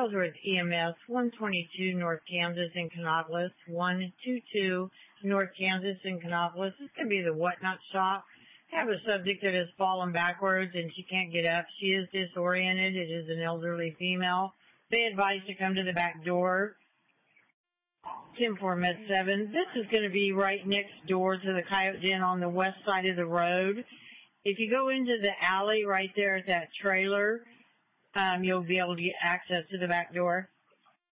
Ellsworth EMS, 122 North Kansas in Canopolis, 122 North Kansas in Canopolis. This could be the Whatnot shop. I have a subject that has fallen backwards and she can't get up. She is disoriented. It is an elderly female. They advise to come to the back door. 10-4 Med 7. This is going to be right next door to the Coyote Den on the west side of the road. If you go into the alley right there at that trailer, you'll be able to get access to the back door.